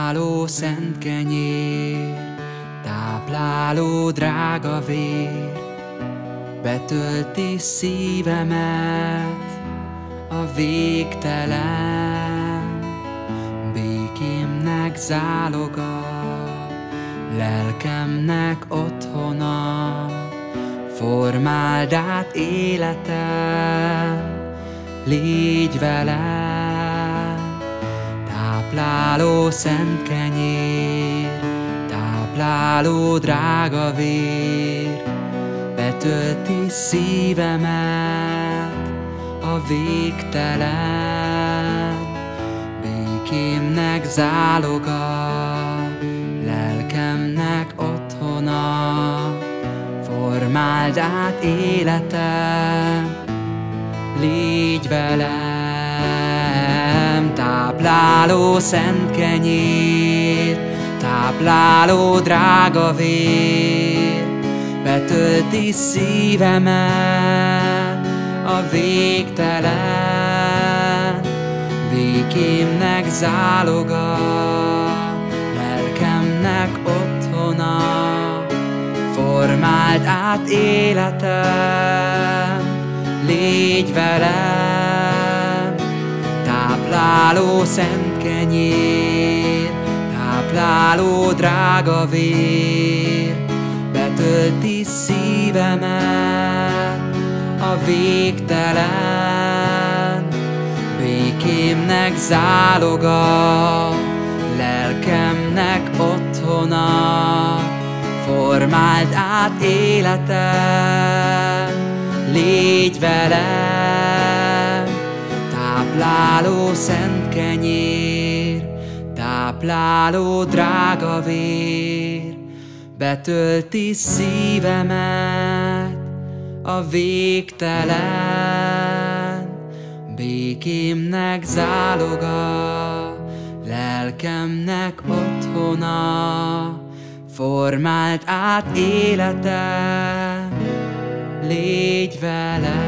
Tápláló szent kenyér, tápláló drága vér, betölti szívemet a végtelen. Békémnek záloga, lelkemnek otthona, formáld át életem, légy velem. Tápláló szent kenyér, tápláló drága vér, betölti szívemet a végtelen. Békémnek záloga, lelkemnek otthona, formáld át életem, légy velem. Tápláló szent kenyér, tápláló drága vér, betölti szívemet a végtelen. Békémnek záloga, lelkemnek otthona, formáld át életem, légy velem. Tápláló szent kenyér, tápláló drága vér, betölti szívemet a végtelen. Békémnek záloga, lelkemnek otthona, formáld át életem, légy velem. Tápláló szent kenyér, tápláló drága vér, betölti szívemet a végtelen. Békémnek záloga, lelkemnek otthona, formáld át életem, légy velem.